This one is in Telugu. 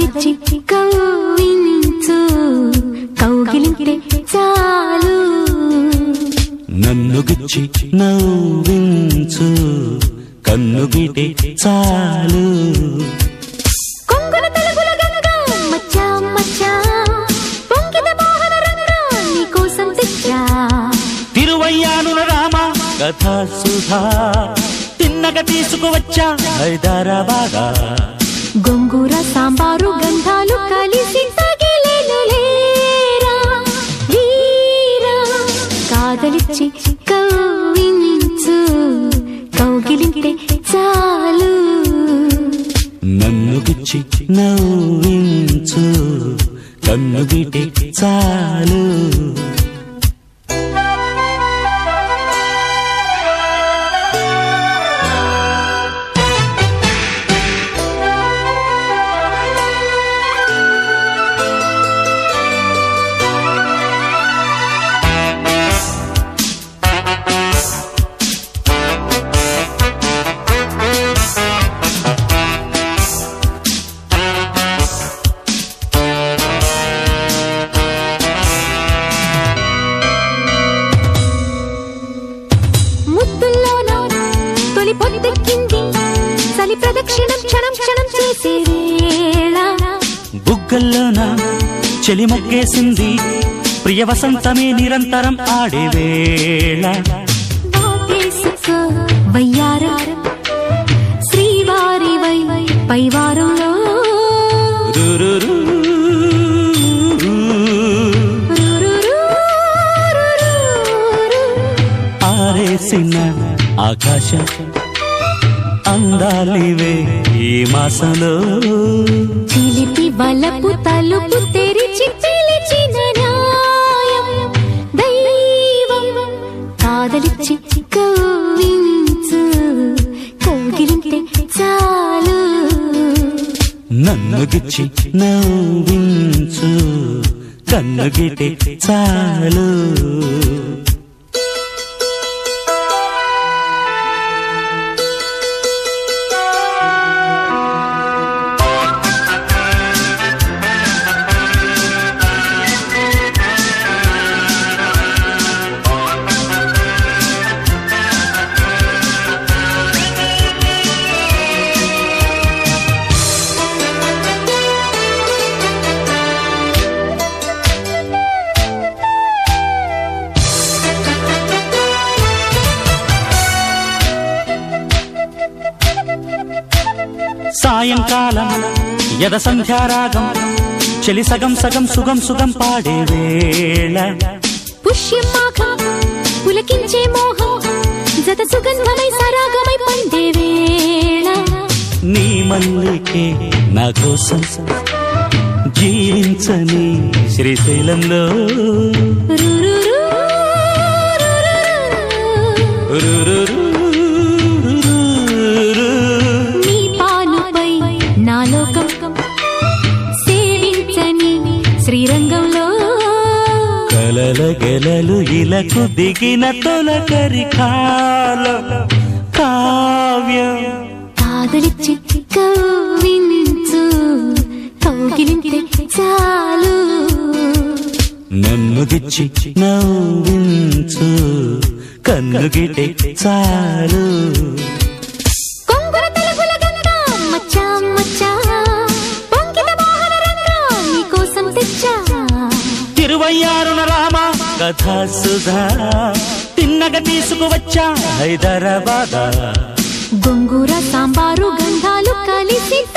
కాదలిచ్చి కవ్వించు కౌగిలింటే చాలు నన్ను గిచ్చి నవ్వించు కన్ను గీటే చాలు కొంగుల తెలుగుల గంగా మచ్చా మచ్చా పొంగిన మోహన రంగా నీకోసం తెచ్చా తిరువయ్యానుల రామ కథా సుధా తిన్నగా తీసుకువచ్చా హైదరాబాద్ గొంగూర సాంబారు గంధాలు కలిసి తగిలేను లేరా వీరా కాదలిచ్చి కవ్వించు కౌగిలింటే చాలు నన్ను గిచ్చి నవ్వించు కన్ను గీటే చాలు ప్రదక్షిణం క్షణం క్షణం చేసే వేళ బుగ్గల్లోన చెలి మొగ్గేసింది ప్రియ వసంతమే నిరంతరం ఆడే వేళ వయ్యారం శ్రీవారి వై పైవారంలో ఆరేసిన ఆకాశం అందాలివే ఈ మాసంలో చిలిపి బలపు తలుపు తెరిచి పిలిచిన న్యాయం దైవం కాదలిచ్చి కవ్వించు కౌగిలింటే చాలు నన్ను గిచ్చి నవ్వించు కన్ను గీటే చాలు సాయంకాలం యద సంధ్యారాగం చెలి సగం సగం సుగం సుగం పాడే వేళ పుష్యమాఘం పులకించే మోహం జత సుగంధమై సరాగమై పండే వేళ నీ మల్లికే నా కోసం జీవించని శ్రీశైలంలో శ్రీరంగంలో కలల గెలలు ఇలకు దిగిన తొలకరి కాలం కావ్యం కాదలిచ్చి కవ్వించు కౌగిలింటే చాలు నన్ను గిచ్చి నవ్వించు కన్ను గీటే చాలు తిరువయ్యారున రామ కథా సుధా తిన్నగా తీసుకువచ్చా హైదరాబాద్ గొంగూర సాంబారు గంధాలు కలిసి